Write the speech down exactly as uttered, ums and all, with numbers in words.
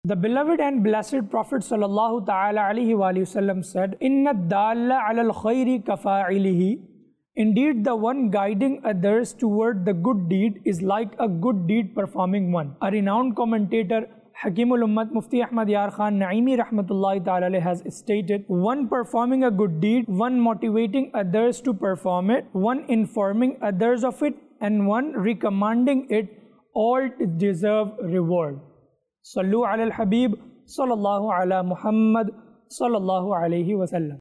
The beloved and blessed Prophet sallallahu ta'ala alayhi wa sallam said, Inna dalla ala al-khayri kafa'ilihi. Indeed, the one guiding others toward the good deed is like a good deed performing one. A renowned commentator, Hakimul Ummat Mufti Ahmad Yar Khan Naimi Rahmatullahi Ta'ala has stated, one performing a good deed, one motivating others to perform it, one informing others of it, and one recommending it, all deserve reward. Sallu ala al-Habib, sallallahu ala Muhammad, sallallahu alayhi wa sallam.